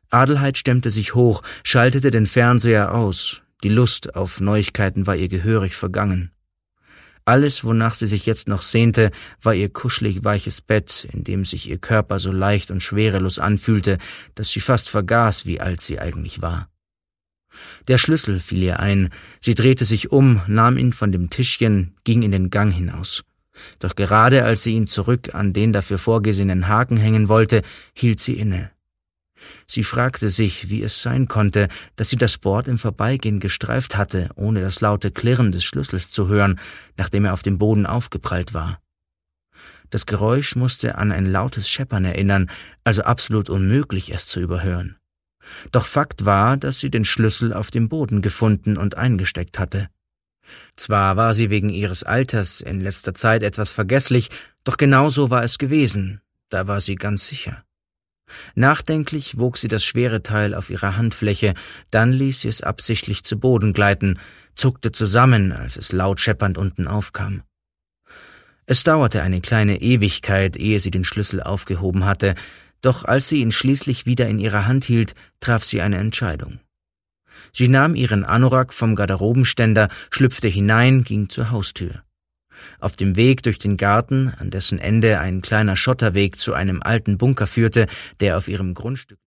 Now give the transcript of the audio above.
Adelheid stemmte sich hoch, schaltete den Fernseher aus. Die Lust auf Neuigkeiten war ihr gehörig vergangen. Alles, wonach sie sich jetzt noch sehnte, war ihr kuschelig weiches Bett, in dem sich ihr Körper so leicht und schwerelos anfühlte, dass sie fast vergaß, wie alt sie eigentlich war. Der Schlüssel fiel ihr ein, sie drehte sich um, nahm ihn von dem Tischchen, ging in den Gang hinaus. Doch gerade als sie ihn zurück an den dafür vorgesehenen Haken hängen wollte, hielt sie inne. Sie fragte sich, wie es sein konnte, dass sie das Board im Vorbeigehen gestreift hatte, ohne das laute Klirren des Schlüssels zu hören, nachdem er auf dem Boden aufgeprallt war. Das Geräusch musste an ein lautes Scheppern erinnern, also absolut unmöglich, es zu überhören. Doch Fakt war, dass sie den Schlüssel auf dem Boden gefunden und eingesteckt hatte. Zwar war sie wegen ihres Alters in letzter Zeit etwas vergesslich, doch genau so war es gewesen, da war sie ganz sicher. Nachdenklich wog sie das schwere Teil auf ihrer Handfläche, dann ließ sie es absichtlich zu Boden gleiten, zuckte zusammen, als es laut scheppernd unten aufkam. Es dauerte eine kleine Ewigkeit, ehe sie den Schlüssel aufgehoben hatte, doch als sie ihn schließlich wieder in ihrer Hand hielt, traf sie eine Entscheidung. Sie nahm ihren Anorak vom Garderobenständer, schlüpfte hinein, ging zur Haustür. Auf dem Weg durch den Garten, an dessen Ende ein kleiner Schotterweg zu einem alten Bunker führte, der auf ihrem Grundstück